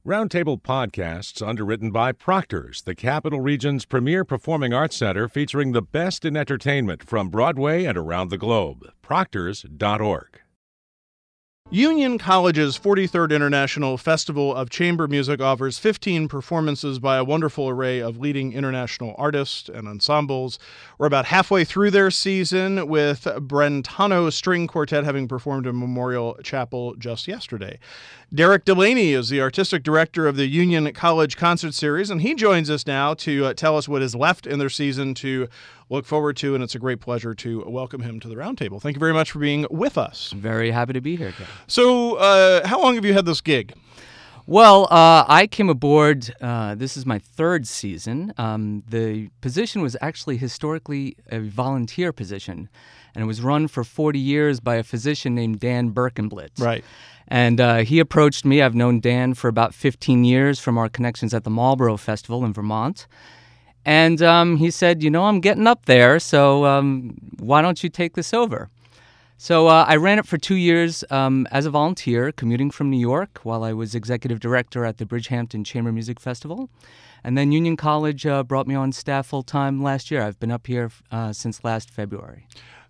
Roundtable Podcasts, underwritten by Proctor's, the Capital Region's premier performing arts center featuring the best in entertainment from Broadway and around the globe. Proctors.org. Union College's 43rd International Festival of Chamber Music offers 15 performances by a wonderful array of leading international artists and ensembles. We're about halfway through their season, with Brentano String Quartet having performed in Memorial Chapel just yesterday. Derek Delaney is the artistic director of the Union College Concert Series, and he joins us now to tell us what is left in their season to look forward to, and it's a great pleasure to welcome him to the roundtable. Thank you very much for being with us. Very happy to be here, Kevin. So, how long have you had this gig? Well, I came aboard, this is my third season. The position was actually historically a volunteer position, and it was run for 40 years by a physician named Dan Birkenblitz. Right. And he approached me. I've known Dan for about 15 years from our connections at the Marlborough Festival in Vermont. And he said, I'm getting up there, so why don't you take this over? So I ran it for 2 years as a volunteer, commuting from New York while I was executive director at the Bridgehampton Chamber Music Festival. And then Union College brought me on staff full-time last year. I've been up here since last February.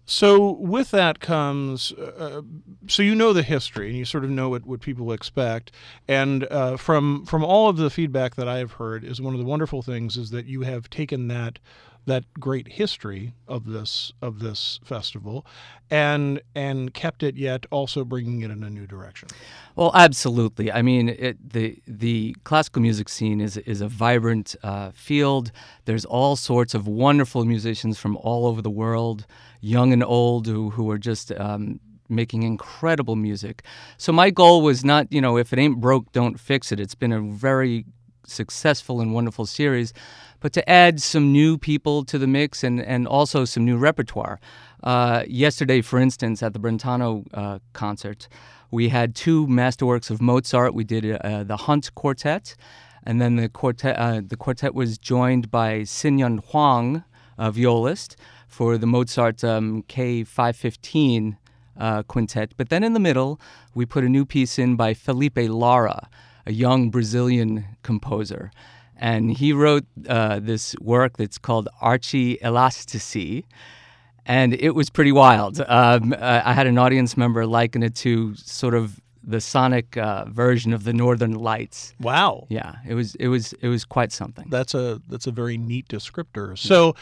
So with that comes, so you know the history and you sort of know what people expect. And from all of the feedback that I have heard, is one of the wonderful things is that you have taken that great history of this festival and kept it, yet also bringing it in a new direction. Well, absolutely. I mean, the classical music scene is a vibrant field. There's all sorts of wonderful musicians from all over the world, young and old, who are just making incredible music. So my goal was not, if it ain't broke, don't fix it. It's been a very successful and wonderful series, but to add some new people to the mix and also some new repertoire. Yesterday, for instance, at the Brentano concert, we had two masterworks of Mozart. We did the Hunt Quartet, and then the quartet was joined by Sin-Yun Huang, a violist, for the Mozart K515 quintet. But then in the middle, we put a new piece in by Felipe Lara, a young Brazilian composer. And he wrote this work that's called Archi Elastici, and it was pretty wild. I had an audience member liken it to sort of the sonic version of the Northern Lights. Wow! Yeah, it was quite something. That's a very neat descriptor. So,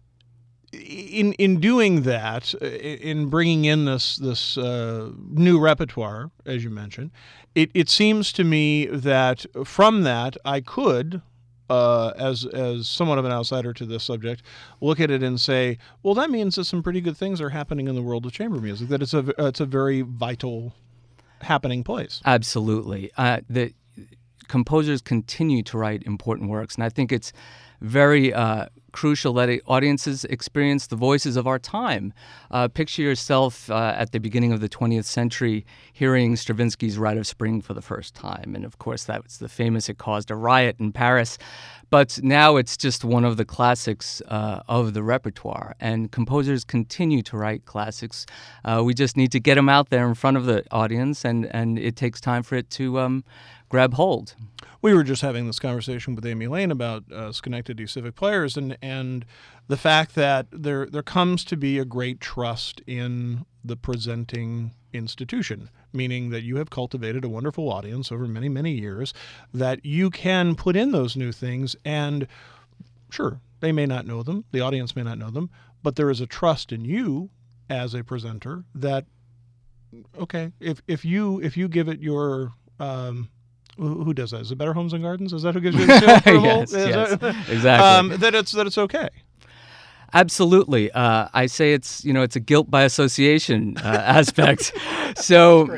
in doing that, in bringing in this new repertoire, as you mentioned, it seems to me that from that I could, as somewhat of an outsider to this subject, look at it and say, well, that means that some pretty good things are happening in the world of chamber music. That it's a very vital happening place. Absolutely. The composers continue to write important works, and I think it's very crucial that audiences experience the voices of our time. Picture yourself at the beginning of the 20th century hearing Stravinsky's Rite of Spring for the first time. And of course, that was the famous, it caused a riot in Paris. But now it's just one of the classics of the repertoire. And composers continue to write classics. We just need to get them out there in front of the audience, and it takes time for it to grab hold. We were just having this conversation with Amy Lane about Schenectady Civic Players and the fact that there comes to be a great trust in the presenting institution, meaning that you have cultivated a wonderful audience over many, many years, that you can put in those new things, and sure, they may not know them, the audience may not know them, but there is a trust in you as a presenter that, okay, if you give it your who does that? Is it Better Homes and Gardens? Is that who gives you the seal approval? Yes, exactly. That it's okay. Absolutely. I say it's a guilt by association aspect. So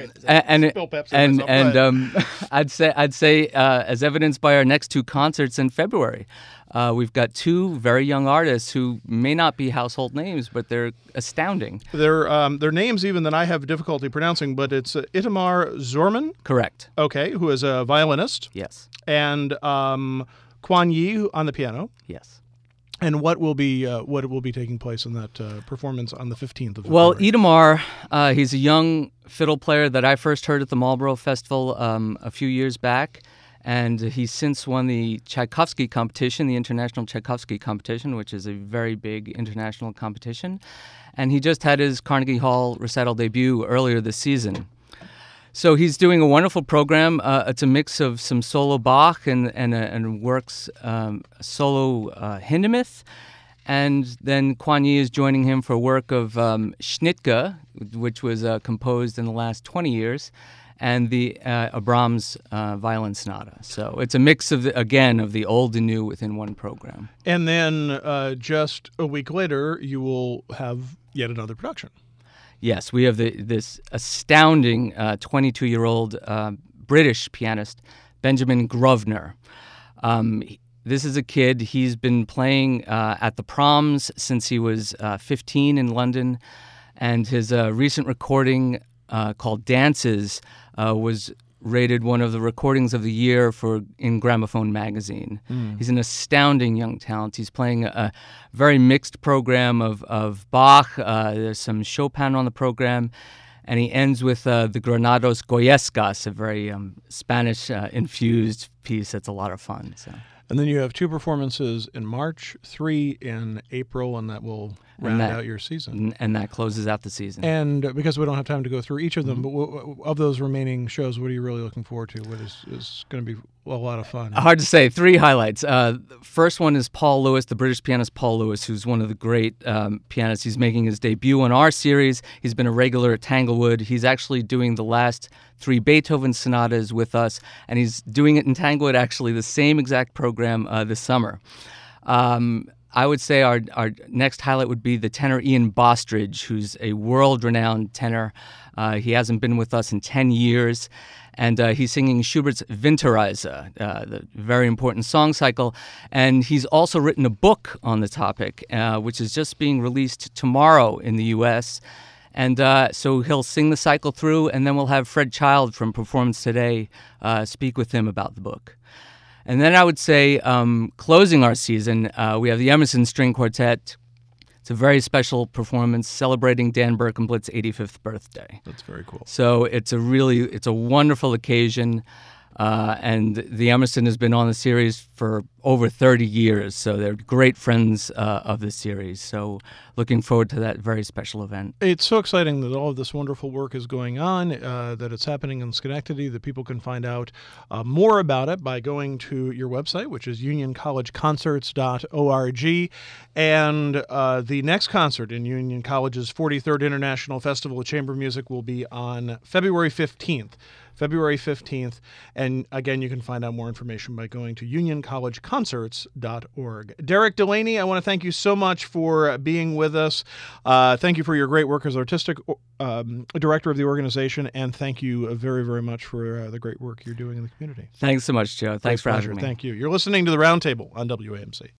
I'd say as evidenced by our next two concerts in February, we've got two very young artists who may not be household names, but they're astounding. They're names even that I have difficulty pronouncing, but it's Itamar Zorman. Correct. Okay, who is a violinist. Yes. And Quan Yi on the piano. Yes. And what will be taking place in that performance on the 15th of February? Well, Itamar, he's a young fiddle player that I first heard at the Marlborough Festival a few years back. And he's since won the Tchaikovsky competition, the International Tchaikovsky competition, which is a very big international competition. And he just had his Carnegie Hall recital debut earlier this season. So he's doing a wonderful program. It's a mix of some solo Bach and works solo Hindemith. And then Kuan Yi is joining him for work of Schnittke, which was composed in the last 20 years, and the Brahms violin sonata. So it's a mix of the old and new within one program. And then just a week later, you will have yet another production. Yes, we have this astounding 22-year-old British pianist, Benjamin Grosvenor. This is a kid. He's been playing at the Proms since he was 15 in London, and his recent recording called Dances was rated one of the recordings of the year in Gramophone magazine. He's an astounding young talent. He's playing a very mixed program of Bach. There's some Chopin on the program, and he ends with the Granados Goyescas, a very Spanish-infused piece that's a lot of fun. So. And then you have 2 performances in March, 3 in April, and that will round out your season. And that closes out the season. And because we don't have time to go through each of them, but of those remaining shows, what are you really looking forward to? What is going to be a lot of fun? Hard to say. 3 highlights. First one is Paul Lewis, the British pianist Paul Lewis, who's one of the great pianists. He's making his debut on our series. He's been a regular at Tanglewood. He's actually doing the last 3 Beethoven sonatas with us, and he's doing it in Tanglewood, actually, the same exact program this summer. I would say our next highlight would be the tenor Ian Bostridge, who's a world-renowned tenor. He hasn't been with us in 10 years, and he's singing Schubert's Winterreise, the very important song cycle. And he's also written a book on the topic, which is just being released tomorrow in the U.S., and so he'll sing the cycle through, and then we'll have Fred Child from Performance Today speak with him about the book. And then I would say, closing our season, we have the Emerson String Quartet. It's a very special performance celebrating Dan Berkenblitz's 85th birthday. That's very cool. So it's a wonderful occasion. And the Emerson has been on the series for over 30 years, so they're great friends of the series. So looking forward to that very special event. It's so exciting that all of this wonderful work is going on, that it's happening in Schenectady, that people can find out more about it by going to your website, which is unioncollegeconcerts.org. And the next concert in Union College's 43rd International Festival of Chamber Music will be on February 15th. And again, you can find out more information by going to unioncollegeconcerts.org. Derek Delaney, I want to thank you so much for being with us. Thank you for your great work as artistic director of the organization, and thank you very, very much for the great work you're doing in the community. Thanks so much, Joe. Thanks for having me. Thank you. You're listening to The Roundtable on WAMC.